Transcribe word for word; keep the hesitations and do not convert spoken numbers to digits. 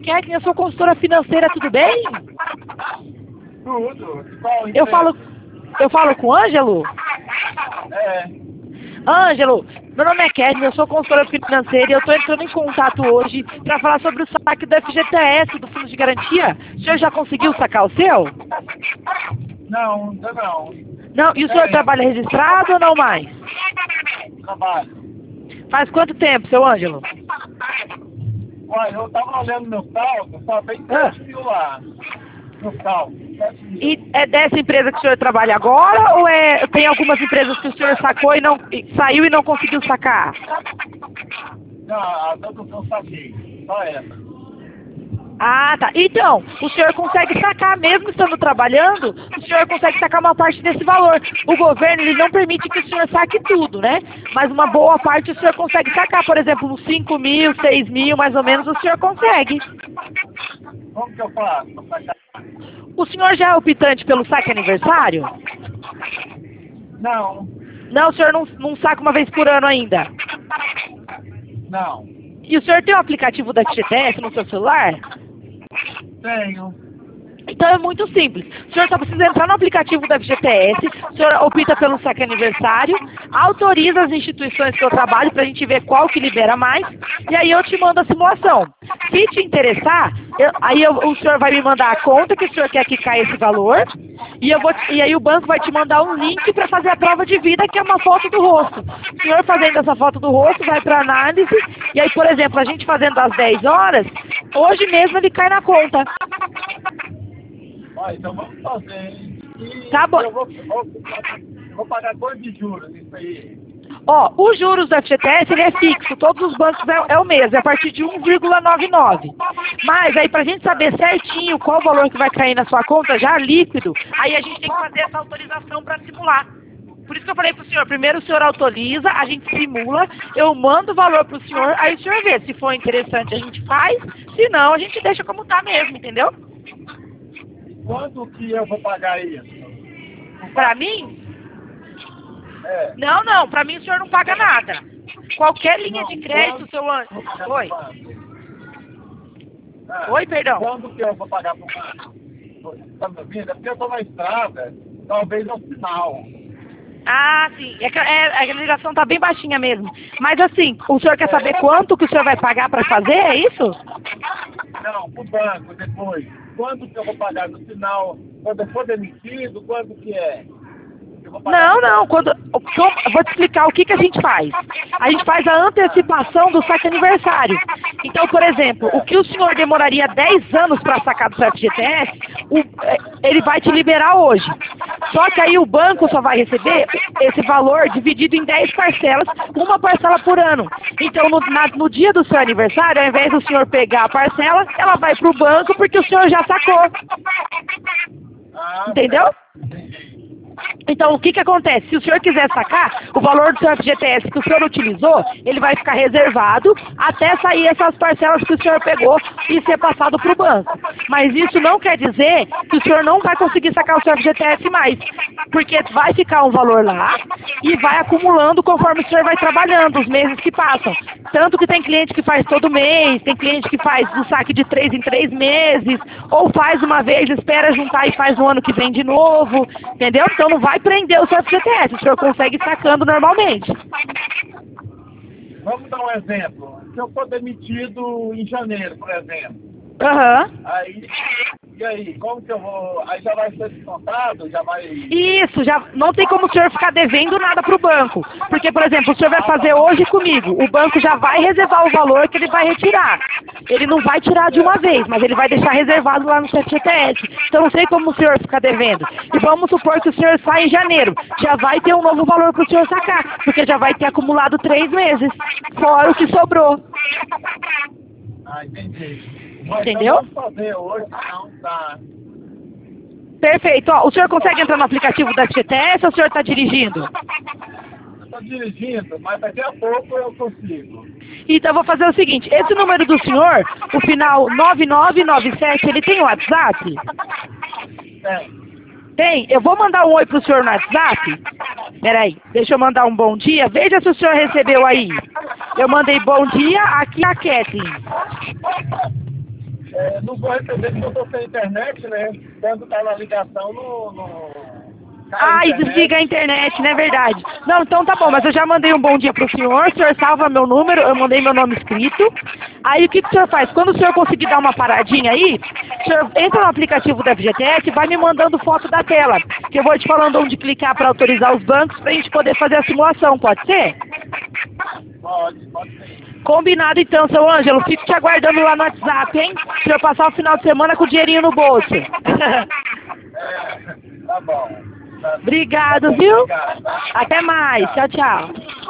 Kathleen, eu sou consultora financeira, tudo bem? Tudo. Qual Eu falo, eu falo com o Ângelo? É. Ângelo, meu nome é Kathleen, eu sou consultora financeira e eu estou entrando em contato hoje para falar sobre o saque do F G T S, do Fundo de Garantia. O senhor já conseguiu sacar o seu? Não, ainda não. Não, e o senhor É. trabalha registrado ou não mais? Trabalho. Faz quanto tempo, seu Ângelo? Olha, eu tava olhando meu saldo, só tem Ah. sete mil lá. No saldo. sete mil. E é dessa empresa que o senhor trabalha agora ou é, tem algumas empresas que o senhor sacou e não e saiu e não conseguiu sacar? Não, as outras eu saquei. Só essa. Ah, tá. Então, o senhor consegue sacar, mesmo estando trabalhando, o senhor consegue sacar uma parte desse valor. O governo, ele não permite que o senhor saque tudo, né? Mas uma boa parte o senhor consegue sacar. Por exemplo, uns cinco mil, seis mil, mais ou menos, o senhor consegue. Como que eu faço pra sacar? O senhor já é optante pelo saque aniversário? Não, Não, o senhor não, não saca uma vez por ano ainda. não. E o senhor tem o aplicativo da F G T S no seu celular? Tenho. Então é muito simples. O senhor só precisa entrar no aplicativo da F G T S, o senhor opta pelo saque aniversário, autoriza as instituições que eu trabalho para a gente ver qual que libera mais, e aí eu te mando a simulação. Se te interessar, eu- aí eu- o senhor vai me mandar a conta que o senhor quer que caia esse valor, e, eu vou, te- e aí o banco vai te mandar um link para fazer a prova de vida, que é uma foto do rosto. O senhor fazendo essa foto do rosto, vai para análise, e aí, por exemplo, a gente fazendo às dez horas, hoje mesmo ele cai na conta. Olha, então vamos fazer. E Tá bom. Eu vou, vou, vou pagar quanto de juros isso aí? Ó, os juros do F G T S, ele é fixo, todos os bancos é, é o mesmo, é a partir de um vírgula noventa e nove. Mas aí, pra gente saber certinho qual o valor que vai cair na sua conta, já líquido, aí a gente tem que fazer essa autorização para simular. Por isso que eu falei pro senhor, primeiro o senhor autoriza, a gente simula, eu mando o valor pro senhor, aí o senhor vê, se for interessante a gente faz, se não, a gente deixa como tá mesmo, entendeu? Quanto que eu vou pagar isso? Pra mim, É. não, não, pra mim o senhor não paga nada. Qualquer linha Não, de crédito, quanto- seu Ângelo. Oi, Ah, oi, perdão. Quando que eu vou pagar pro banco? Tá me ouvindo? É porque eu tô na estrada, talvez no final. Ah, sim. É que é, a ligação tá bem baixinha mesmo. Mas assim, o senhor quer saber quanto que o senhor vai pagar para fazer, é isso? Não, pro banco depois. Quanto que eu vou pagar no final? Quando eu for demitido, quanto que é? Eu vou pagar Não, pro não. banco. Quando, eu vou te explicar o que, que a gente faz. A gente faz a antecipação do saque aniversário. Então, por exemplo, o que o senhor demoraria dez anos para sacar do seu F G T S, o- é, ele vai te liberar hoje. Só que aí o banco só vai receber esse valor dividido em dez parcelas, uma parcela por ano. Então, no, na- no dia do seu aniversário, ao invés do senhor pegar a parcela, ela vai para o banco porque o senhor já sacou. Ah, Entendeu? entendi. Então, o que que acontece? Se o senhor quiser sacar, o valor do seu F G T S que o senhor utilizou, ele vai ficar reservado até sair essas parcelas que o senhor pegou e ser passado para o banco. Mas isso não quer dizer que o senhor não vai conseguir sacar o seu F G T S mais, porque vai ficar um valor lá e vai acumulando conforme o senhor vai trabalhando, os meses que passam. Tanto que tem cliente que faz todo mês, tem cliente que faz o saque de três em três meses, ou faz uma vez, espera juntar e faz no ano que vem de novo, entendeu? Então não vai prender o seu F G T S, o senhor consegue ir sacando normalmente. Vamos dar um exemplo. Se eu for demitido em janeiro, por exemplo, Aham. aí, e aí, como que eu vou? Aí já vai ser descontado? Já vai. Isso, já não tem como o senhor ficar devendo nada para o banco. Porque, por exemplo, o senhor vai fazer hoje comigo, o banco já vai reservar o valor que ele vai retirar. Ele não vai tirar de uma vez, mas ele vai deixar reservado lá no F G T S. Então não sei como o senhor ficar devendo. E vamos supor que o senhor sai em janeiro, já vai ter um novo valor para o senhor sacar, porque já vai ter acumulado três meses, fora o que sobrou. Ah, entendi. Mas Entendeu? então vamos fazer hoje, não tá. Perfeito. Ó, o senhor consegue entrar no aplicativo da F G T S ou o senhor está dirigindo? Eu tô dirigindo, mas daqui a pouco eu consigo. Então eu vou fazer o seguinte, esse número do senhor, o final nove nove nove sete, ele tem WhatsApp? Tem. Tem? Eu vou mandar um oi pro senhor no WhatsApp. Peraí, deixa eu mandar um bom dia. Veja se o senhor recebeu aí. Eu mandei bom dia, aqui é a Kathleen. É, não vou receber porque eu tô sem internet, né? Quando tá na ligação, no... no... Ah, e desliga a internet, não é verdade? Não, então tá bom, mas eu já mandei um bom dia pro senhor, o senhor salva meu número, eu mandei meu nome escrito. Aí o que, que o senhor faz? Quando o senhor conseguir dar uma paradinha aí, o senhor entra no aplicativo da F G T S e vai me mandando foto da tela, que eu vou te falando onde clicar para autorizar os bancos pra gente poder fazer a simulação, pode ser? Pode, pode ser. Combinado então, seu Ângelo, fico te aguardando lá no WhatsApp, hein? Se eu passar o final de semana com o dinheirinho no bolso. É, tá bom. Obrigado, viu? Até mais. Tchau, tchau.